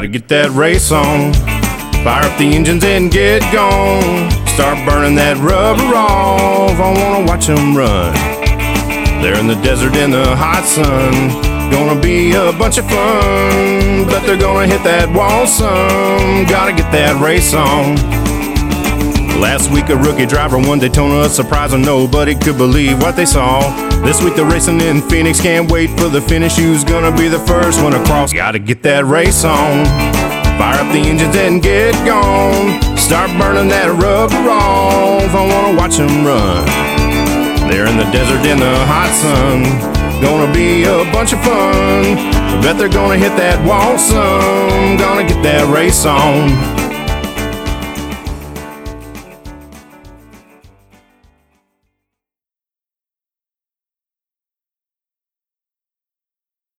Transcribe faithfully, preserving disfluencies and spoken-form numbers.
Gotta get that race on. Fire up the engines and get gone. Start burning that rubber off. I wanna watch them run. They're in the desert in the hot sun. Gonna be a bunch of fun, but they're gonna hit that wall some. Gotta get that race on. Last week a rookie driver won Daytona, surprising nobody could believe what they saw. This week they're racing in Phoenix, can't wait for the finish. Who's gonna be the first one across? Gotta get that race on. Fire up the engines and get gone. Start burning that rubber off. I wanna watch them run. They're in the desert in the hot sun. Gonna be a bunch of fun. I bet they're gonna hit that wall some. Gonna get that race on.